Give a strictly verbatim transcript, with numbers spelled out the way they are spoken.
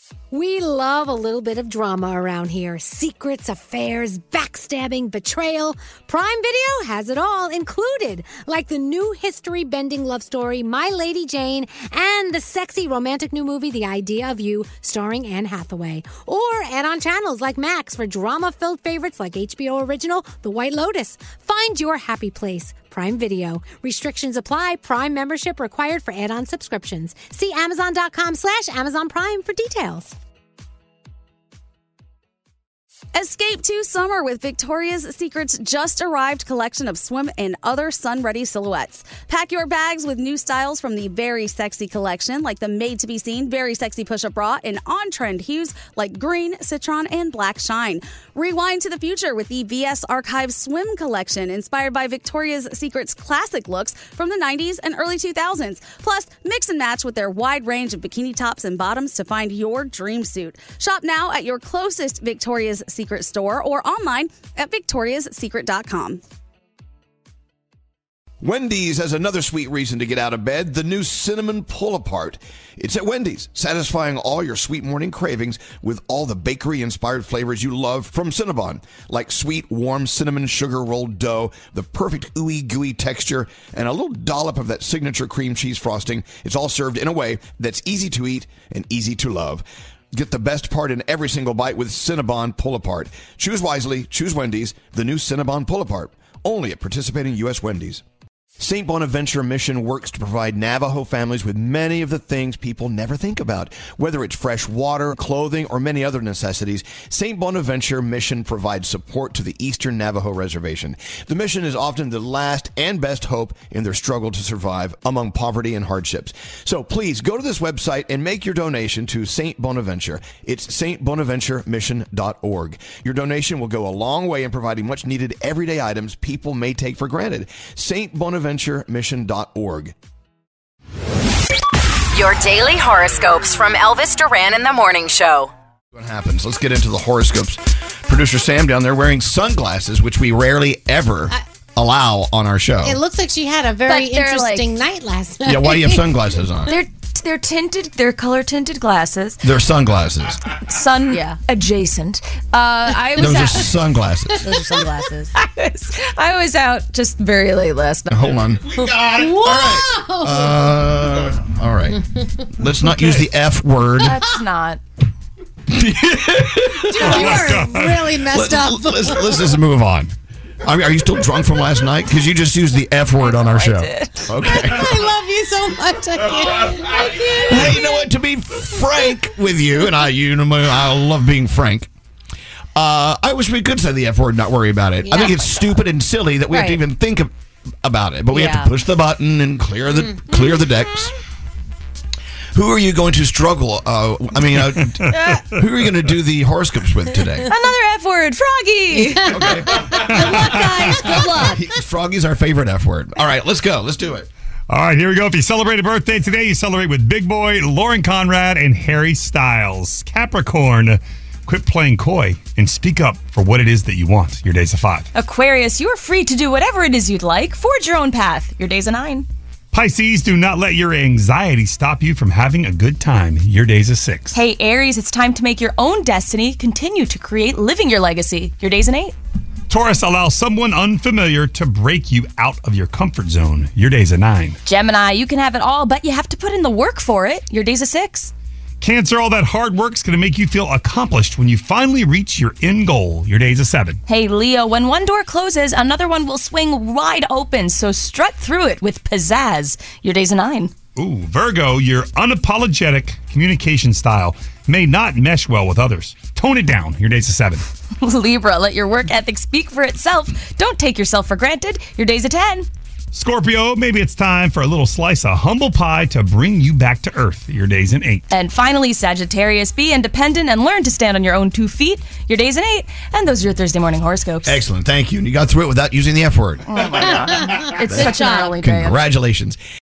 We love a little bit of drama around here. Secrets, affairs, backstabbing, betrayal. Prime Video has it all included, like the new history-bending love story, My Lady Jane, and the sexy romantic new movie, The Idea of You, starring Anne Hathaway. Or add-on channels like Max for drama-filled favorites like H B O original, The White Lotus. Find your happy place. Prime Video. Restrictions apply. Prime membership required for add-on subscriptions. See Amazon.com slash Amazon Prime for details. Escape to summer with Victoria's Secret's just arrived collection of swim and other sun-ready silhouettes. Pack your bags with new styles from the Very Sexy collection, like the made-to-be-seen Very Sexy push-up bra, and on-trend hues like green, citron, and black shine. Rewind to the future with the V S Archive Swim collection, inspired by Victoria's Secret's classic looks from the nineties and early two thousands. Plus, mix and match with their wide range of bikini tops and bottoms to find your dream suit. Shop now at your closest Victoria's Secret store or online at victorias secret dot com. Wendy's has another sweet reason to get out of bed, the new Cinnamon Pull-Apart. It's at Wendy's, satisfying all your sweet morning cravings with all the bakery-inspired flavors you love from Cinnabon, like sweet, warm cinnamon sugar rolled dough, the perfect ooey gooey texture, and a little dollop of that signature cream cheese frosting. It's all served in a way that's easy to eat and easy to love. Get the best part in every single bite with Cinnabon Pull-Apart. Choose wisely. Choose Wendy's, the new Cinnabon Pull-Apart. Only at participating U S Wendy's. Saint Bonaventure Mission works to provide Navajo families with many of the things people never think about. Whether it's fresh water, clothing, or many other necessities, Saint Bonaventure Mission provides support to the Eastern Navajo Reservation. The mission is often the last and best hope in their struggle to survive among poverty and hardships. So please go to this website and make your donation to Saint Bonaventure. It's saint bonaventure mission dot org. Your donation will go a long way in providing much needed everyday items people may take for granted. Saint Bonaventure mission dot org. Your daily horoscopes from Elvis Duran in the Morning Show. What happens? Let's get into the horoscopes. Producer Sam down there wearing sunglasses, which we rarely ever I, allow on our show. It looks like she had a very interesting like, night last night. Yeah, why do you have sunglasses on? They're they're tinted. They're color tinted glasses. They're sunglasses. Sun yeah. adjacent. Uh, I was Those out, are sunglasses. Those are sunglasses. I, was, I was out just very late last night. Hold on. We got it. Whoa! All right. Uh, all right. Let's not use the F word. That's not. Dude, you are really messed Let, up. Let's, let's just move on. I mean, are you still drunk from last night? Because you just used the F word on our I show. Did. Okay. I love you so much. I can't. I can't. Hey, you know what? To be frank with you, and I, you know, I love being frank. Uh, I wish we could say the F word, and not worry about it. Yeah. I think it's stupid and silly that we right. have to even think of, about it. But we yeah. have to push the button and clear the mm-hmm. clear the decks. Who are you going to struggle? Uh, I mean, uh, who are you going to do the horoscopes with today? Another F word, Froggy. Okay. Good luck, guys. Good luck. Froggy's our favorite F word. All right, let's go. Let's do it. All right, here we go. If you celebrate a birthday today, you celebrate with Big Boy, Lauren Conrad, and Harry Styles. Capricorn, quit playing coy and speak up for what it is that you want. Your day's a five. Aquarius, you are free to do whatever it is you'd like. Forge your own path. Your day's a nine. Pisces, do not let your anxiety stop you from having a good time. Your day's a six. Hey, Aries, it's time to make your own destiny. Continue to create living your legacy. Your day's an eight. Taurus, allow someone unfamiliar to break you out of your comfort zone. Your day's a nine. Gemini, you can have it all, but you have to put in the work for it. Your day's a six. Cancer, all that hard work's going to make you feel accomplished when you finally reach your end goal. Your day's a seven. Hey, Leo, when one door closes, another one will swing wide open, so strut through it with pizzazz. Your day's a nine. Ooh, Virgo, your unapologetic communication style may not mesh well with others. Tone it down. Your day's a seven. Libra, let your work ethic speak for itself. Don't take yourself for granted. Your day's a ten. Scorpio, maybe it's time for a little slice of humble pie to bring you back to earth. Your day's an eight. And finally, Sagittarius, be independent and learn to stand on your own two feet. Your day's an eight. And those are your Thursday morning horoscopes. Excellent. Thank you. And you got through it without using the F word. Oh, my God. It's such an early day. Congratulations.